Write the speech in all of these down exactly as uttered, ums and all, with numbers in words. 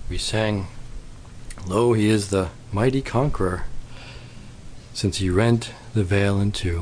We sang, "Lo, he is the mighty conqueror, since he rent the veil in two."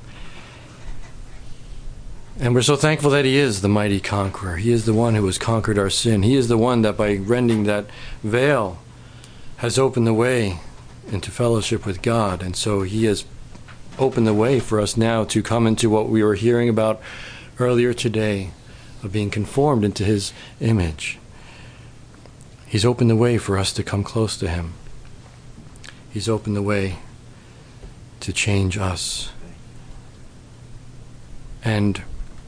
And we're so thankful that he is the mighty conqueror. He is the one who has conquered our sin. He is the one that by rending that veil has opened the way into fellowship with God. And so he has opened the way for us now to come into what we were hearing about earlier today, of being conformed into his image. He's opened the way for us to come close to him. He's opened the way to change us. And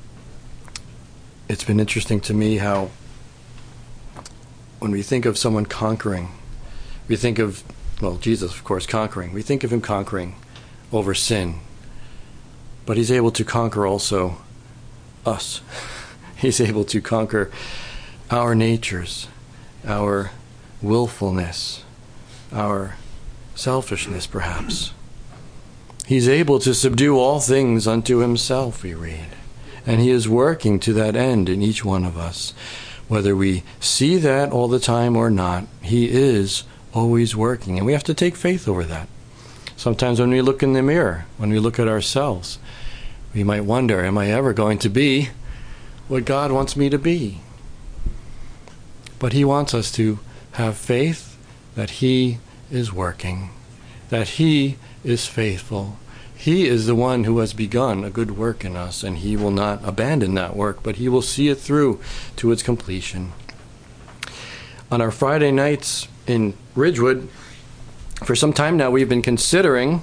it's been interesting to me how when we think of someone conquering, we think of, well, Jesus, of course, conquering. We think of him conquering over sin. But he's able to conquer also us. He's able to conquer our natures, our willfulness, our selfishness, perhaps. He's able to subdue all things unto himself, we read. And he is working to that end in each one of us. Whether we see that all the time or not, he is always working. And we have to take faith over that. Sometimes when we look in the mirror, when we look at ourselves, we might wonder, am I ever going to be what God wants me to be? But he wants us to have faith that he is working, that he is faithful. He is the one who has begun a good work in us, and he will not abandon that work, but he will see it through to its completion. On our Friday nights in Ridgewood, for some time now, we've been considering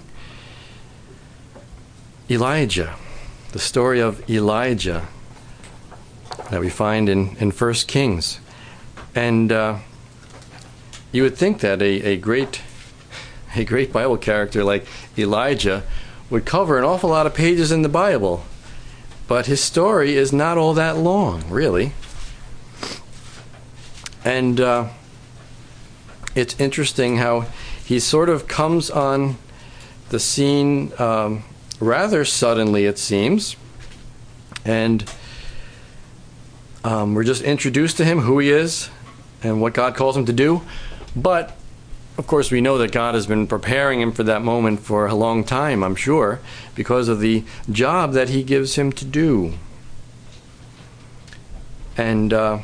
Elijah, the story of Elijah that we find in, in First Kings. And uh, you would think that a, a great a great Bible character like Elijah would cover an awful lot of pages in the Bible. But his story is not all that long, really. And uh, it's interesting how he sort of comes on the scene um, rather suddenly, it seems. And um, we're just introduced to him, who he is, and what God calls him to do. But, of course, we know that God has been preparing him for that moment for a long time, I'm sure, because of the job that he gives him to do. And uh,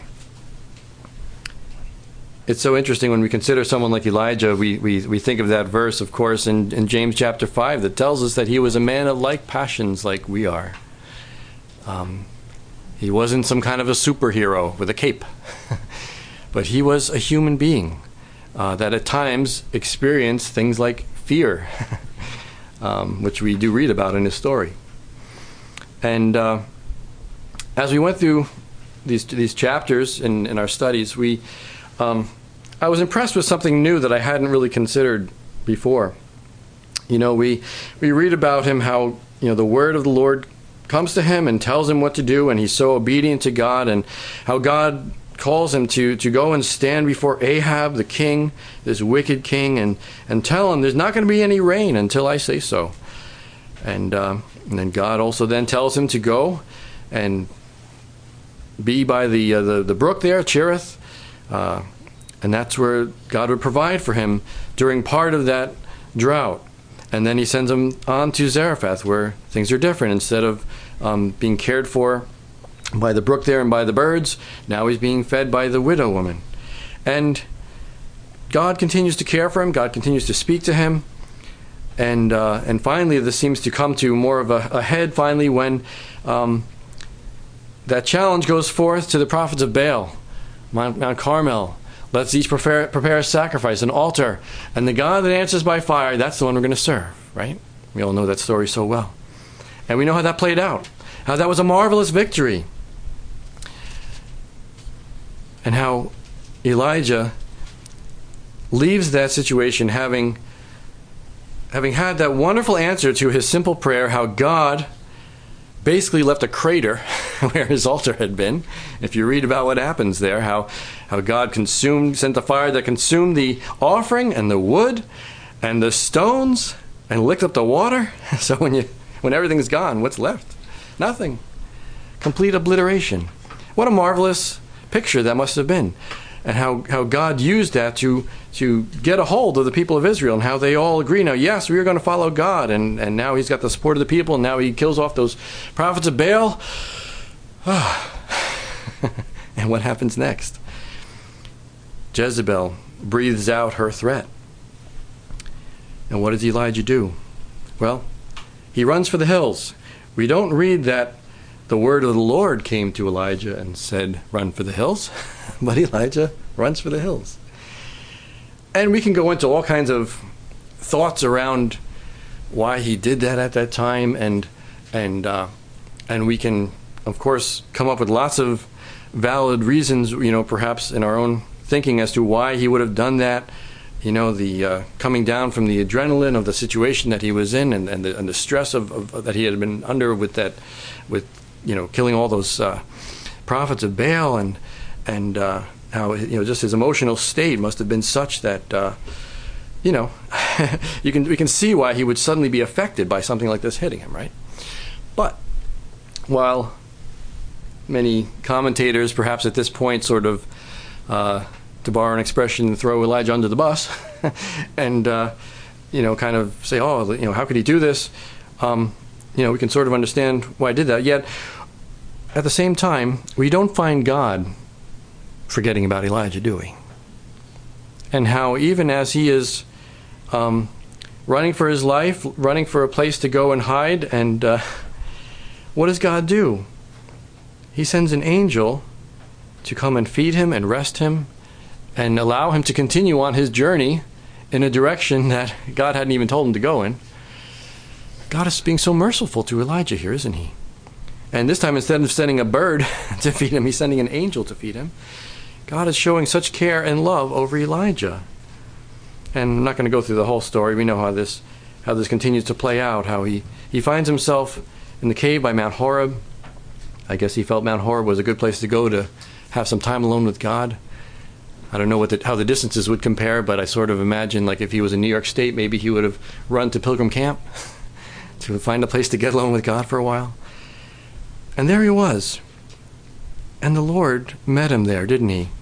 it's so interesting when we consider someone like Elijah, we, we, we think of that verse, of course, in, in James chapter five, that tells us that he was a man of like passions like we are. Um, he wasn't some kind of a superhero with a cape, but he was a human being uh, that at times experienced things like fear, um, which we do read about in his story. And uh, as we went through these these chapters in, in our studies, we um, I was impressed with something new that I hadn't really considered before. You know, we we read about him, how, you know, the word of the Lord comes to him and tells him what to do, and he's so obedient to God, and how God calls him to, to go and stand before Ahab, the king, this wicked king, and, and tell him there's not going to be any rain until I say so. And, uh, and then God also then tells him to go and be by the uh, the, the brook there, Cherith, uh, and that's where God would provide for him during part of that drought. And then he sends him on to Zarephath, where things are different. Instead of um, being cared for by the brook there and by the birds, now he's being fed by the widow woman. And God continues to care for him. God continues to speak to him. And uh, and finally, this seems to come to more of a, a head finally when um, that challenge goes forth to the prophets of Baal, Mount, Mount Carmel. Let's each prepare, prepare a sacrifice, an altar. And the God that answers by fire, that's the one we're going to serve, right? We all know that story so well. And we know how that played out, how that was a marvelous victory. And how Elijah leaves that situation having, having had that wonderful answer to his simple prayer, how God basically left a crater where his altar had been. If you read about what happens there, how, how God consumed, sent the fire that consumed the offering and the wood and the stones and licked up the water. So when you when everything's gone, what's left? Nothing. Complete obliteration. What a marvelous picture that must have been. and how, how God used that to to get a hold of the people of Israel, and how they all agree now, yes, we are going to follow God, and, and now he's got the support of the people, and now he kills off those prophets of Baal. And what happens next? Jezebel breathes out her threat. And what does Elijah do? Well, he runs for the hills. We don't read that the word of the Lord came to Elijah and said, run for the hills. But Elijah runs for the hills. And we can go into all kinds of thoughts around why he did that at that time. And, and, uh, and we can, of course, come up with lots of valid reasons, you know, perhaps in our own thinking as to why he would have done that. You know, the uh, coming down from the adrenaline of the situation that he was in, and, and, the, and the stress of, of that he had been under with that, with, you know, killing all those uh, prophets of Baal, and and uh, how, you know, just his emotional state must have been such that, uh, you know, you can we can see why he would suddenly be affected by something like this hitting him, right? But while many commentators, perhaps at this point, sort of, uh, to borrow an expression, throw Elijah under the bus, and uh, you know, kind of say, oh, you know, how could he do this? Um, you know, we can sort of understand why he did that. Yet, at the same time, we don't find God forgetting about Elijah, do we? And how even as he is um, running for his life, running for a place to go and hide, and uh, what does God do? He sends an angel to come and feed him and rest him and allow him to continue on his journey in a direction that God hadn't even told him to go in. God is being so merciful to Elijah here, isn't he? And this time, instead of sending a bird to feed him, he's sending an angel to feed him. God is showing such care and love over Elijah. And I'm not going to go through the whole story. We know how this how this continues to play out, how he, he finds himself in the cave by Mount Horeb. I guess he felt Mount Horeb was a good place to go to have some time alone with God. I don't know what the, how the distances would compare, but I sort of imagine, like, if he was in New York State, maybe he would have run to Pilgrim Camp to find a place to get alone with God for a while. And there he was. And the Lord met him there, didn't he?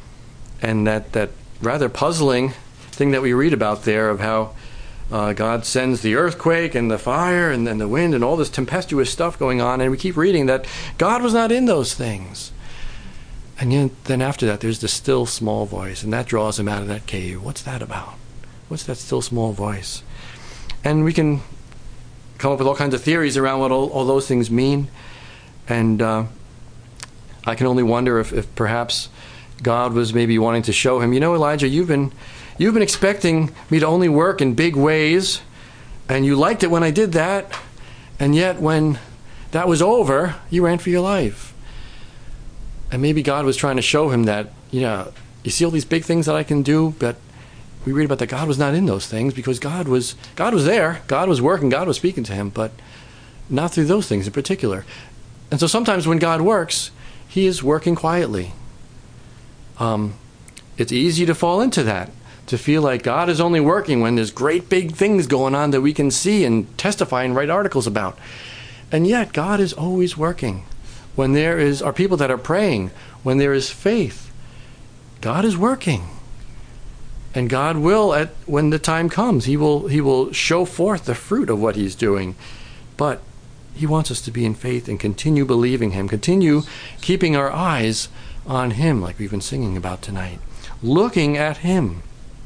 And that, that rather puzzling thing that we read about there of how uh, God sends the earthquake and the fire and then the wind and all this tempestuous stuff going on, and we keep reading that God was not in those things. And yet, then after that, there's the still small voice, and that draws him out of that cave. What's that about? What's that still small voice? And we can come up with all kinds of theories around what all, all those things mean. And uh, I can only wonder if, if perhaps God was maybe wanting to show him, you know, Elijah, you've been you've been expecting me to only work in big ways, and you liked it when I did that, and yet when that was over, you ran for your life. And maybe God was trying to show him that, you know, you see all these big things that I can do, but we read about that God was not in those things, because God was God was there, God was working, God was speaking to him, but not through those things in particular. And so sometimes when God works, he is working quietly. Um, it's easy to fall into that, to feel like God is only working when there's great big things going on that we can see and testify and write articles about. And yet God is always working. When there is are people that are praying, when there is faith, God is working. And God will, at when the time comes, he will he will show forth the fruit of what he's doing. But he wants us to be in faith and continue believing him, continue keeping our eyes on him, like we've been singing about tonight, looking at him.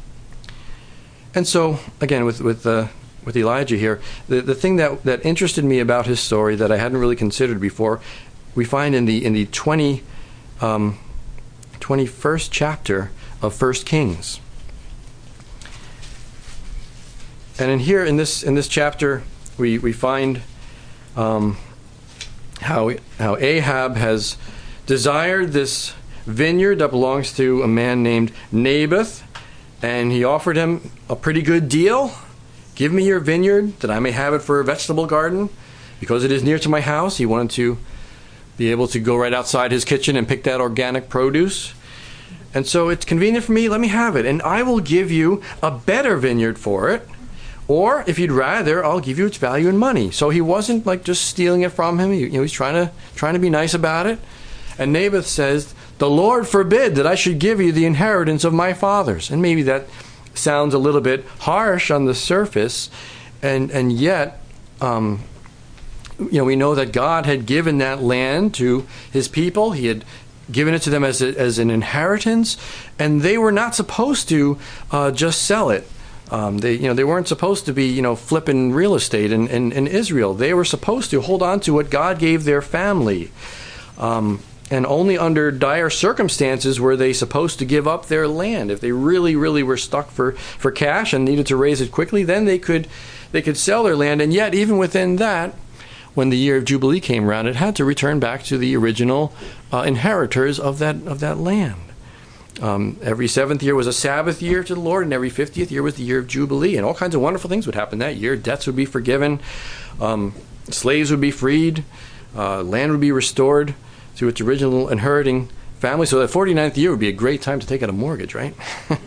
And so, again, with with uh, with Elijah here, the, the thing that, that interested me about his story that I hadn't really considered before, we find in the in the twenty, um, twenty-first chapter of First Kings. And in here, in this in this chapter, we, we find um, how how Ahab has desired this vineyard that belongs to a man named Naboth, and he offered him a pretty good deal. Give me your vineyard that I may have it for a vegetable garden, because it is near to my house. He wanted to be able to go right outside his kitchen and pick that organic produce. And so it's convenient for me, let me have it. And I will give you a better vineyard for it. Or if you'd rather, I'll give you its value in money. So he wasn't like just stealing it from him. He, you know, he's trying to trying to be nice about it. And Naboth says, The Lord forbid that I should give you the inheritance of my fathers. And maybe that sounds a little bit harsh on the surface, and and yet, um, you know, we know that God had given that land to his people. He had given it to them as a, as an inheritance, and they were not supposed to uh, just sell it. Um, they, you know, they weren't supposed to be, you know, flipping real estate in, in, in Israel. They were supposed to hold on to what God gave their family. Um, and only under dire circumstances were they supposed to give up their land. If they really, really were stuck for, for cash and needed to raise it quickly, then they could they could sell their land. And yet, even within that, when the year of Jubilee came around, it had to return back to the original uh, inheritors of that of that land. Um, every seventh year was a Sabbath year to the Lord, and every fiftieth year was the year of Jubilee. And all kinds of wonderful things would happen that year. Debts would be forgiven. Um, slaves would be freed. Uh, land would be restored to its original inheriting family. So that forty-ninth year would be a great time to take out a mortgage, right?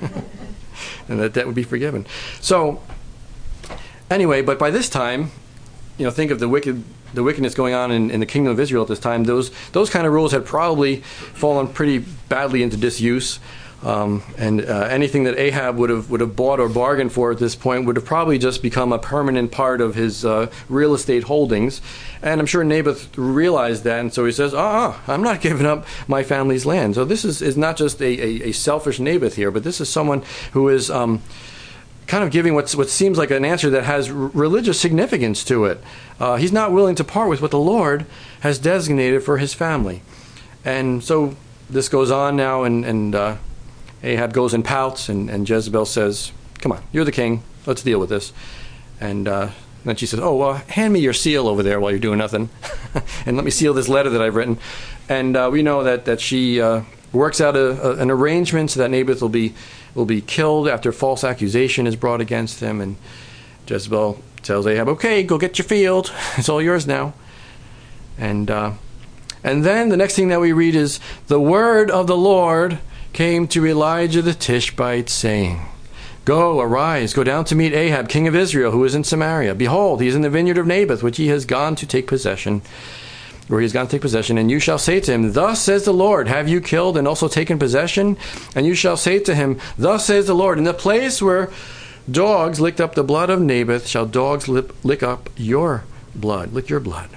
And that debt would be forgiven. So anyway, but by this time, you know, think of the wicked, the wickedness going on in, in the kingdom of Israel at this time. Those those kind of rules had probably fallen pretty badly into disuse, um, and uh, anything that Ahab would have would have bought or bargained for at this point would have probably just become a permanent part of his uh, real estate holdings. And I'm sure Naboth realized that, and so he says, "Ah, uh-uh, I'm not giving up my family's land." So this is is not just a, a, a selfish Naboth here, but this is someone who is Um, kind of giving what's, what seems like an answer that has r- religious significance to it. Uh, he's not willing to part with what the Lord has designated for his family. And so this goes on now, and, and uh, Ahab goes and pouts, and, and Jezebel says, "Come on, you're the king. Let's deal with this." And uh, then she says, "Oh, well, hand me your seal over there while you're doing nothing, and let me seal this letter that I've written." And uh, we know that, that she uh, works out a, a, an arrangement so that Naboth will be will be killed after false accusation is brought against him. And Jezebel tells Ahab, "Okay, go get your field. It's all yours now." And uh, and then the next thing that we read is, "The word of the Lord came to Elijah the Tishbite, saying, Go, arise, go down to meet Ahab, king of Israel, who is in Samaria. Behold, he is in the vineyard of Naboth, which he has gone to take possession." Where he has gone to take possession, "and you shall say to him, Thus says the Lord, have you killed and also taken possession? And you shall say to him, Thus says the Lord, in the place where dogs licked up the blood of Naboth, shall dogs lip, lick up your blood, lick your blood."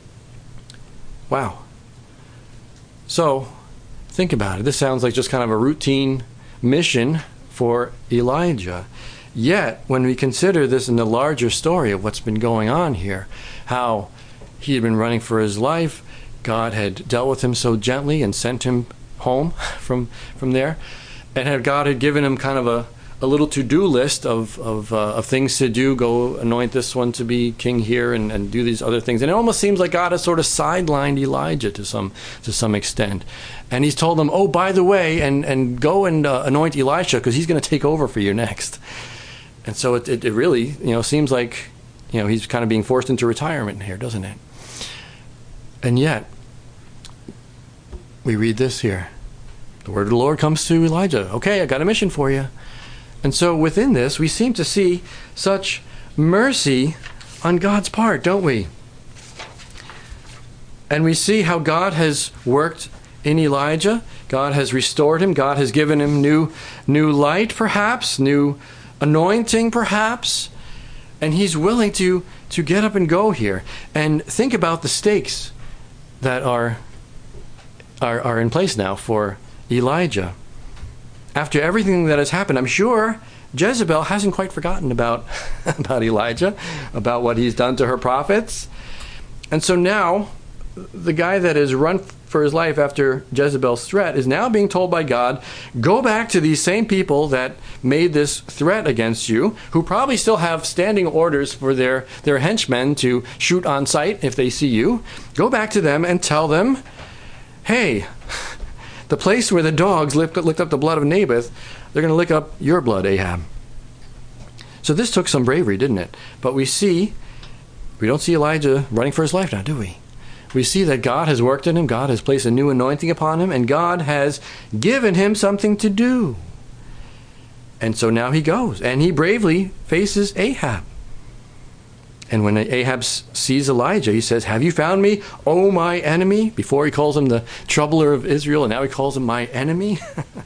Wow. So, think about it. This sounds like just kind of a routine mission for Elijah. Yet, when we consider this in the larger story of what's been going on here, how he had been running for his life, God had dealt with him so gently and sent him home from from there, and had God had given him kind of a, a little to-do list of of, uh, of things to do. Go anoint this one to be king here, and, and do these other things. And it almost seems like God has sort of sidelined Elijah to some to some extent. And he's told them, "Oh, by the way, and, and go and uh, anoint Elisha, because he's going to take over for you next." And so it, it, it really, you know, seems like, you know, he's kind of being forced into retirement here, doesn't it? And yet, we read this here. The word of the Lord comes to Elijah. "Okay, I got a mission for you." And so within this, we seem to see such mercy on God's part, don't we? And we see how God has worked in Elijah. God has restored him. God has given him new, new light, perhaps, new anointing, perhaps. And he's willing to, to get up and go here. And think about the stakes that are, are are in place now for Elijah. After everything that has happened, I'm sure Jezebel hasn't quite forgotten about, about Elijah, about what he's done to her prophets. And so now, the guy that has run for his life after Jezebel's threat is now being told by God, "Go back to these same people that made this threat against you, who probably still have standing orders for their, their henchmen to shoot on sight if they see you. Go back to them and tell them, hey, the place where the dogs licked, licked up the blood of Naboth, they're going to lick up your blood, Ahab." So this took some bravery, didn't it? But we see, we don't see Elijah running for his life now, do we? We see that God has worked in him, God has placed a new anointing upon him, and God has given him something to do. And so now he goes, and he bravely faces Ahab. And when Ahab sees Elijah, he says, "Have you found me, O my enemy?" Before he calls him the troubler of Israel, and now he calls him my enemy.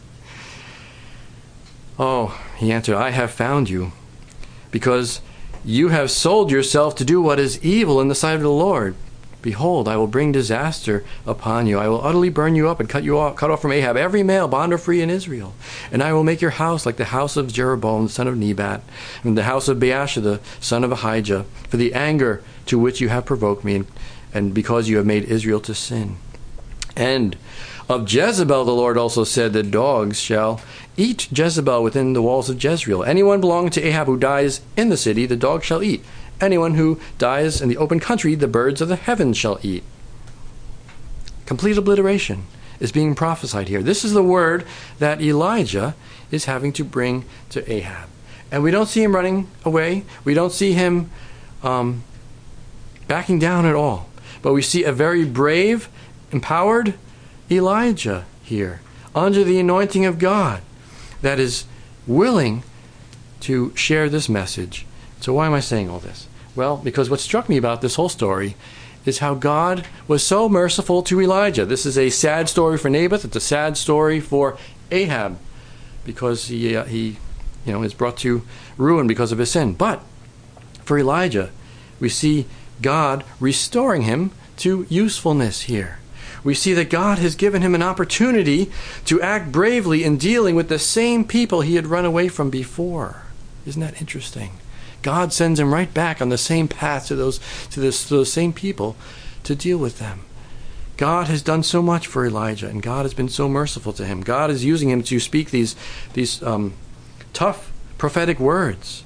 Oh, he answered, "I have found you, because you have sold yourself to do what is evil in the sight of the Lord. Behold, I will bring disaster upon you. I will utterly burn you up and cut you off, cut off from Ahab every male, bond or free, in Israel. And I will make your house like the house of Jeroboam, the son of Nebat, and the house of Baasha, the son of Ahijah, for the anger to which you have provoked me, and, and because you have made Israel to sin. And of Jezebel the Lord also said, the dogs shall eat Jezebel within the walls of Jezreel. Anyone belonging to Ahab who dies in the city, the dogs shall eat. Anyone who dies in the open country, the birds of the heavens shall eat." Complete obliteration is being prophesied here. This is the word that Elijah is having to bring to Ahab. And we don't see him running away. We don't see him um, backing down at all. But we see a very brave, empowered Elijah here, under the anointing of God, that is willing to share this message. So why am I saying all this? Well, because what struck me about this whole story is how God was so merciful to Elijah. This is a sad story for Naboth. It's a sad story for Ahab, because he, uh, he you know, is brought to ruin because of his sin. But for Elijah, we see God restoring him to usefulness here. We see that God has given him an opportunity to act bravely in dealing with the same people he had run away from before. Isn't that interesting? God sends him right back on the same path to those to, this, to those same people to deal with them. God has done so much for Elijah, and God has been so merciful to him. God is using him to speak these these um, tough prophetic words.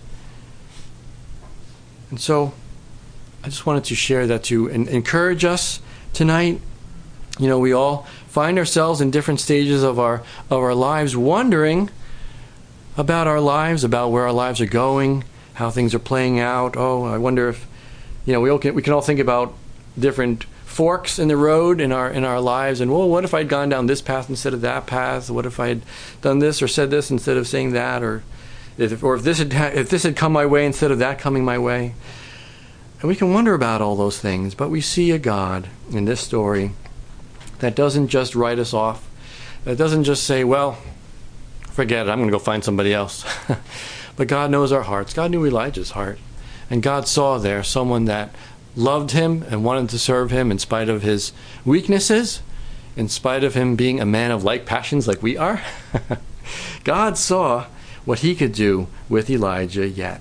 And so I just wanted to share that to en- encourage us tonight. You know, we all find ourselves in different stages of our of our lives, wondering about our lives, about where our lives are going, how things are playing out. Oh, I wonder if, you know, we all can, we can all think about different forks in the road in our in our lives, and well, what if I'd gone down this path instead of that path? What if I'd done this or said this instead of saying that, or if or if this had if this had come my way instead of that coming my way? And we can wonder about all those things, but we see a God in this story that doesn't just write us off, that doesn't just say, well, forget it, I'm going to go find somebody else. But God knows our hearts. God knew Elijah's heart. And God saw there someone that loved him and wanted to serve him in spite of his weaknesses, in spite of him being a man of like passions like we are. God saw what he could do with Elijah yet.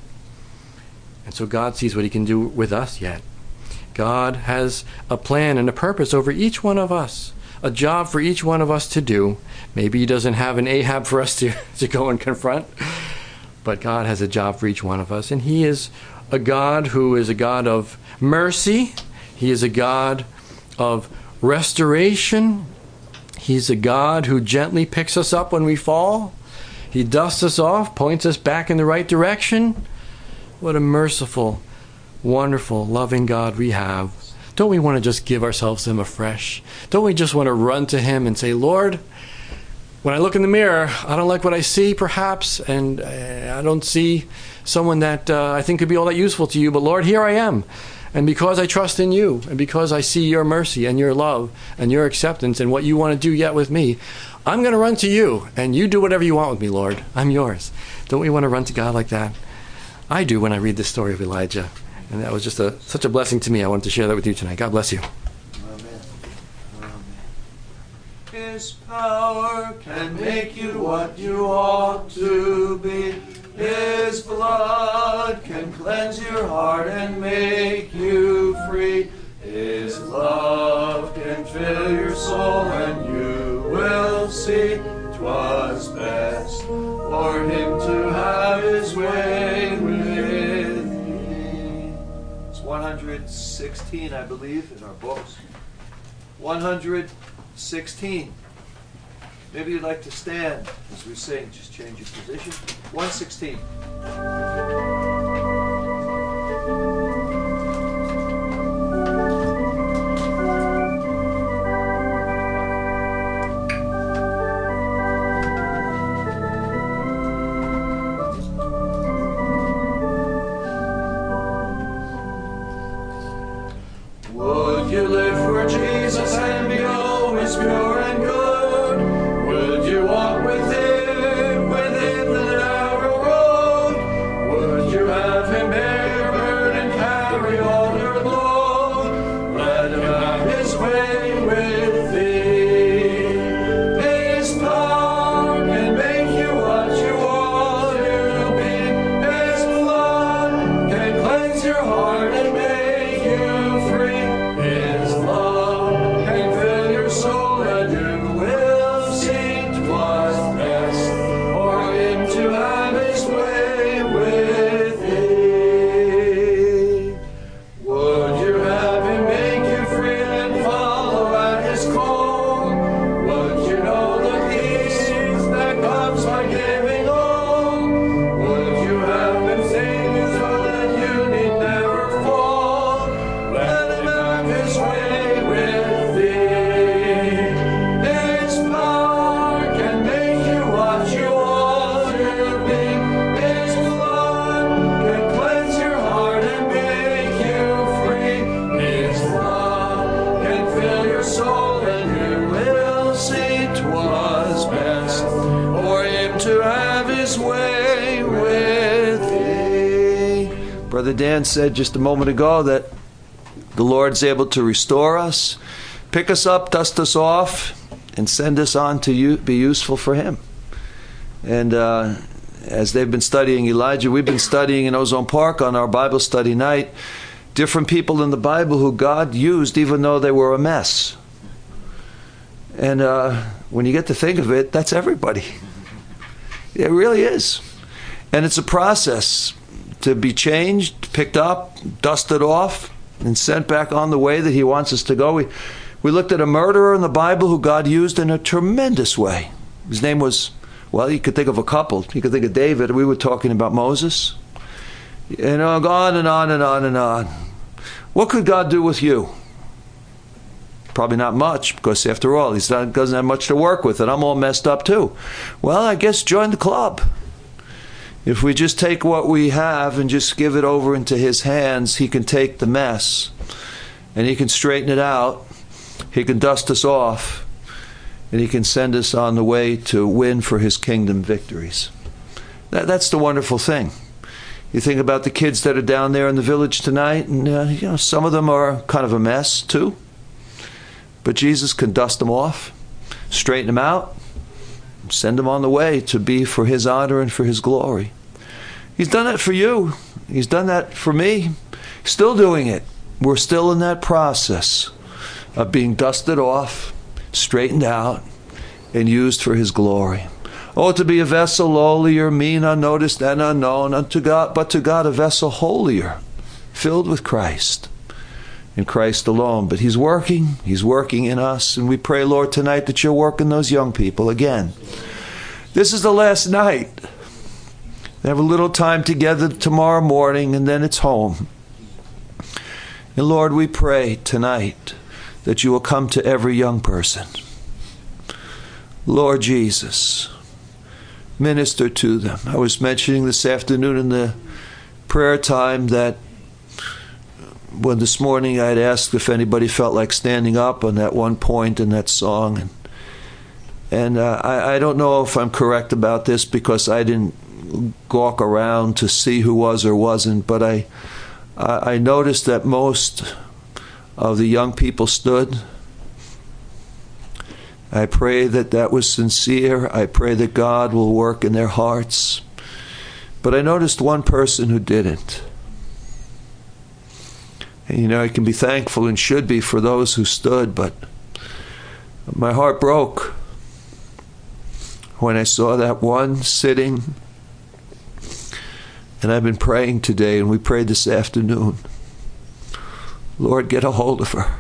And so God sees what he can do with us yet. God has a plan and a purpose over each one of us, a job for each one of us to do. Maybe he doesn't have an Ahab for us to, to go and confront, but God has a job for each one of us. And he is a God who is a God of mercy. He is a God of restoration. He's a God who gently picks us up when we fall. He dusts us off, points us back in the right direction. What a merciful, wonderful, loving God we have. Don't we want to just give ourselves to him afresh? Don't we just want to run to him and say, Lord, when I look in the mirror, I don't like what I see, perhaps, and I don't see someone that uh, I think could be all that useful to you, but Lord, here I am. And because I trust in you, and because I see your mercy and your love and your acceptance and what you want to do yet with me, I'm going to run to you, and you do whatever you want with me, Lord. I'm yours. Don't we want to run to God like that? I do when I read the story of Elijah. And that was just a, such a blessing to me. I wanted to share that with you tonight. God bless you. His power can make you what you ought to be. His blood can cleanse your heart and make you free. His love can fill your soul and you will see 'twas best for him to have his way with me. It's one hundred sixteen, I believe, in our books. one hundred sixteen. Maybe you'd like to stand as we sing. Just change your position. one sixteen. to have his way with thee. Brother Dan said just a moment ago that the Lord's able to restore us, pick us up, dust us off, and send us on to you, be useful for him. And uh, as they've been studying Elijah, we've been studying in Ozone Park on our Bible study night different people in the Bible who God used even though they were a mess. And uh, when you get to think of it, that's everybody. It really is. And it's a process to be changed, picked up, dusted off, and sent back on the way that he wants us to go. We, we looked at a murderer in the Bible who God used in a tremendous way. His name was, well, you could think of a couple. You could think of David. We were talking about Moses. You know, on and on and on and on. What could God do with you? Probably not much, because after all, he doesn't have much to work with, and I'm all messed up too. Well, I guess join the club. If we just take what we have and just give it over into his hands, he can take the mess and he can straighten it out. He can dust us off and he can send us on the way to win for his kingdom victories. That, that's the wonderful thing. You think about the kids that are down there in the village tonight, and uh, you know, some of them are kind of a mess too. But Jesus can dust them off, straighten them out, send them on the way to be for his honor and for his glory. He's done that for you. He's done that for me. Still doing it. We're still in that process of being dusted off, straightened out, and used for his glory. Oh, to be a vessel lowlier, mean, unnoticed, and unknown, unto God, but to God a vessel holier, filled with Christ, in Christ alone. But he's working, he's working in us, and we pray, Lord, tonight that you'll work in those young people again. This is the last night. They have a little time together tomorrow morning, and then it's home. And Lord, we pray tonight that you will come to every young person. Lord Jesus, minister to them. I was mentioning this afternoon in the prayer time that when this morning I had asked if anybody felt like standing up on that one point in that song. And, and uh, I, I don't know if I'm correct about this because I didn't gawk around to see who was or wasn't, but I, I, I noticed that most of the young people stood. I pray that that was sincere. I pray that God will work in their hearts. But I noticed one person who didn't. And you know, I can be thankful and should be for those who stood, but my heart broke when I saw that one sitting. And I've been praying today, and we prayed this afternoon. Lord, get a hold of her.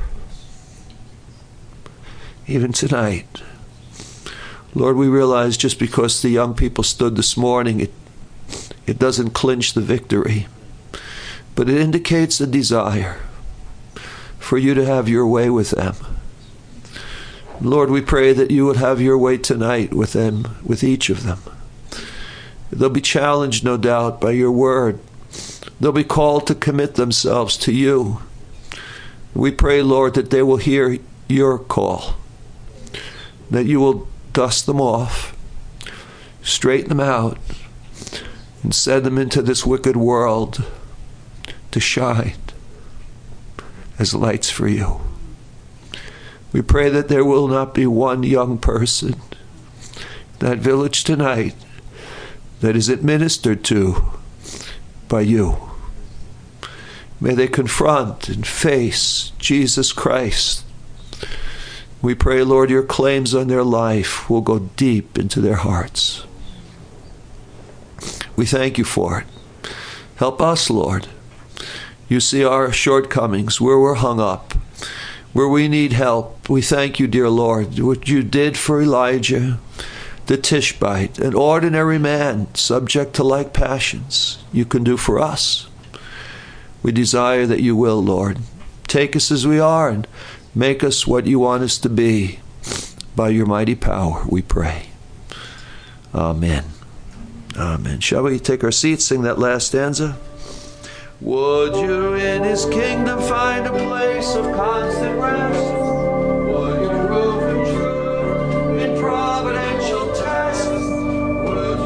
Even tonight. Lord, we realize just because the young people stood this morning, it, it doesn't clinch the victory. But it indicates a desire for you to have your way with them. Lord, we pray that you would have your way tonight with them, with each of them. They'll be challenged, no doubt, by your word. They'll be called to commit themselves to you. We pray, Lord, that they will hear your call, that you will dust them off, straighten them out, and send them into this wicked world to shine as lights for you. We pray that there will not be one young person in that village tonight that is administered to by you. May they confront and face Jesus Christ. We pray, Lord, your claims on their life will go deep into their hearts. We thank you for it. Help us, Lord. You see our shortcomings, where we're hung up, where we need help. We thank you, dear Lord, what you did for Elijah, the Tishbite, an ordinary man subject to like passions, you can do for us. We desire that you will, Lord. Take us as we are and make us what you want us to be. By your mighty power, we pray. Amen. Amen. Shall we take our seats, sing that last stanza? Would you in his kingdom find a place of constant rest? Would you prove him true in providential tests? Would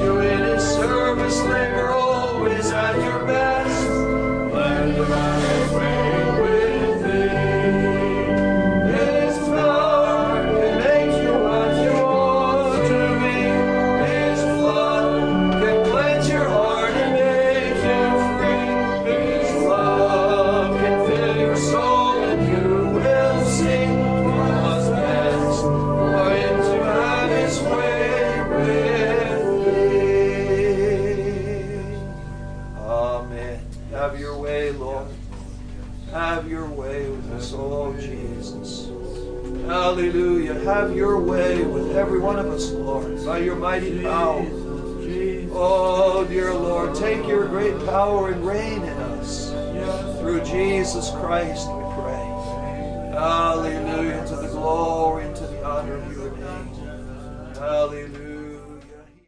have your way with us, oh Jesus. Hallelujah. Have your way with every one of us, Lord, by your mighty power. Oh, dear Lord, take your great power and reign in us. Through Jesus Christ, we pray. Hallelujah. To the glory and to the honor of your name. Hallelujah.